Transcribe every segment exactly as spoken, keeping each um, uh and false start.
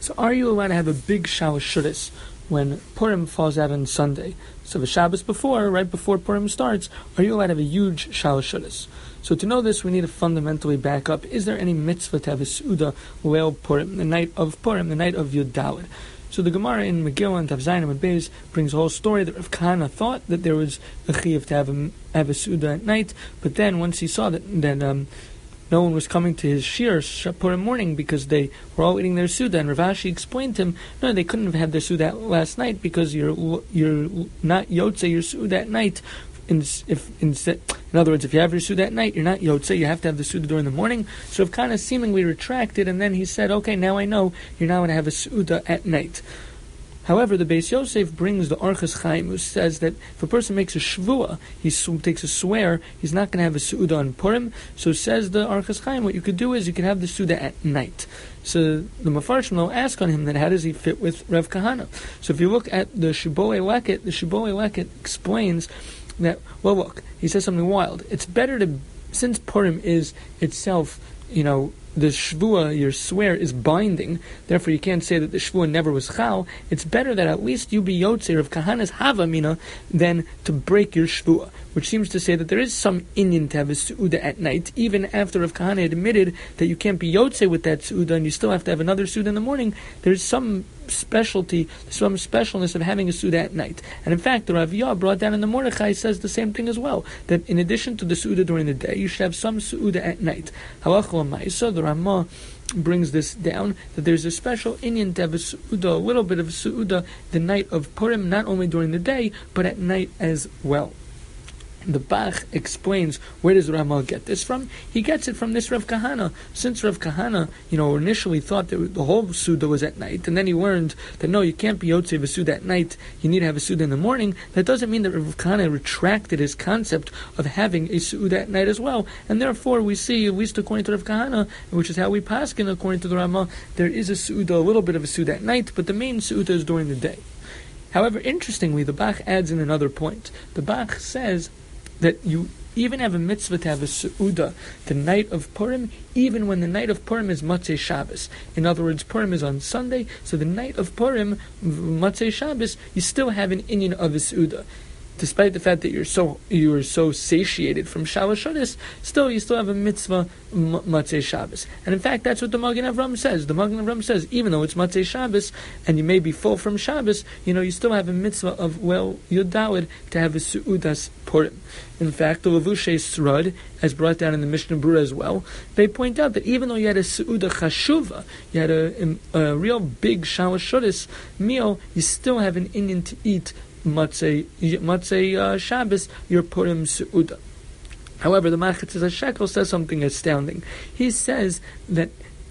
So are you allowed to have a big Shabbos Shuddis when Purim falls out on Sunday? So the Shabbos before, right before Purim starts, are you allowed to have a huge Shabbos Shuddis? So to know this, we need to fundamentally back up. Is there any mitzvah to have a Su'uda Leil Purim, the night of Purim, the night of Yud Daled? So the Gemara in Megillah and Tav Zayin and Beis brings a whole story that Rav Kahana thought that there was a chiyuv to have a, have a Su'uda at night, but then once he saw that, that um, no one was coming to his shir Purim morning because they were all eating their Suda, and Rav Ashi explained to him, no, they couldn't have had their Suda last night because you're you're not Yotze your Suda at night. In, if instead, in other words, if you have your Suda at night, you're not Yotze, you have to have the Suda during the morning. So Rav Kahana seemingly retracted, and then he said, okay, now I know you're not going to have a Suda at night. However, the Beis Yosef brings the Orchos Chaim, who says that if a person makes a shvua, he sw- takes a swear, he's not going to have a Su'uda on Purim. So says the Orchos Chaim, what you could do is you could have the Su'uda at night. So the Mefarshim will ask on him that how does he fit with Rav Kahana? So if you look at the Shiboe Leket, the Shiboe Leket explains that, well, look, he says something wild. It's better to, since Purim is itself, you know, the shvua, your swear, is binding, therefore you can't say that the shvua never was chal. It's better that at least you be yotzer of kahana's havamina than to break your shvua, which seems to say that there is some inyan to have a su'uda at night, even after Rav Kahana admitted that you can't be yotzer with that su'uda and you still have to have another su'uda in the morning. There's some specialty, some specialness of having a su'uda at night. And in fact, the Rav Yah brought down in the Mordechai says the same thing as well, that in addition to the su'uda during the day, you should have some su'uda at night. Halach l'maisa, the Ramah brings this down, that there's a special inyan to have a su'uda, a little bit of su'uda, the night of Purim, not only during the day, but at night as well. The Bach explains where does Ramah get this from. He gets it from this Rav Kahana. Since Rav Kahana, you know, initially thought that the whole Suda was at night, and then he learned that no, you can't be Yotze of a Suda at night, you need to have a Suda in the morning, that doesn't mean that Rav Kahana retracted his concept of having a Suda at night as well. And therefore we see, at least according to Rav Kahana, which is how we paskin according to the Ramah, there is a Suda, a little bit of a Suda at night, but the main Suda is during the day. However, interestingly, the Bach adds in another point. The Bach says that you even have a mitzvah to have a su'uda the night of Purim, even when the night of Purim is Motzei Shabbos. In other words, Purim is on Sunday, so the night of Purim, Motzei Shabbos, you still have an inyan of a su'uda. Despite the fact that you're so you are so satiated from Shabbos Shuddis, still you still have a mitzvah Motzei Shabbos. And in fact, that's what the Magen Avram says. The Magen Avram says, even though it's Motzei Shabbos and you may be full from Shabbos, you know, you still have a mitzvah of, well, Yud Daled to have a Su'udas Purim. In fact, the Levushay Srud, as brought down in the Mishnah Berurah as well, they point out that even though you had a Su'uda Chashuva, you had a, a, a real big Shabbos Shuddis meal, you still have an inyan to eat Motzei, Motzei uh, Shabbos, your Purim Su'uda. However, the Machatzis HaShekel says something astounding. He says that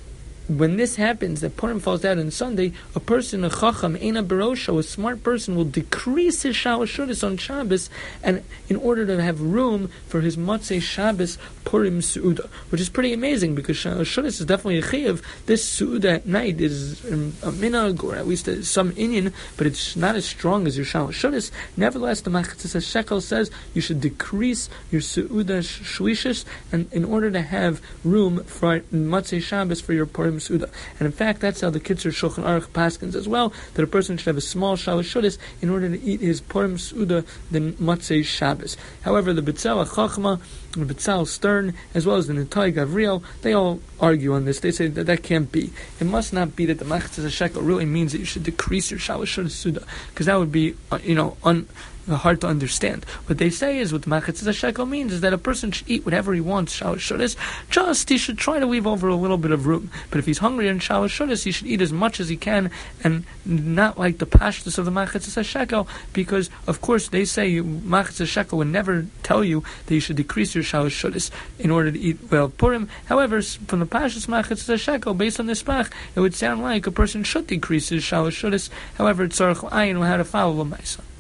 when this happens, that Purim falls out on Sunday, a person, a chacham, Eina Barosha, a smart person, will decrease his Shabbos Shuddis on Shabbos, and in order to have room for his Motzei Shabbos Purim Su'uda, which is pretty amazing because Shabbos Shuddis is definitely a chiyuv. This Su'uda at night is a minhag, or at least some inyan, but it's not as strong as your Shabbos Shuddis. Nevertheless, the Machatzis HaShekel says you should decrease your Su'uda Shlishis, and in order to have room for Motzei Shabbos for your Purim Suda. And in fact, that's how the Kitzur Shulchan Aruch paskins as well, that a person should have a small Shabbos Shuddis in order to eat his Purim Suda, the Motzei Shabbos. However, the B'tzal HaChachma, the B'tzal Stern, as well as the Netai Gavriel, they all argue on this. They say that that can't be. It must not be that the Machatzis HaShekel really means that you should decrease your Shabbos Shuddis Suda, because that would be, uh, you know, un... hard to understand. What they say is, what the Machatzis HaShekel means is that a person should eat whatever he wants, Shabbos Shuddis, just he should try to leave over a little bit of room. But if he's hungry in Shabbos Shuddis, he should eat as much as he can, and not like the pashtus of the Machatzis HaShekel, because, of course, they say Machatzis HaShekel would never tell you that you should decrease your Shabbos Shuddis in order to eat well Purim. However, from the pashtus Machatzis HaShekel, based on this Bach, it would sound like a person should decrease his Shabbos Shuddis. However, it's Tzarech Ayin, how to follow L'maisa.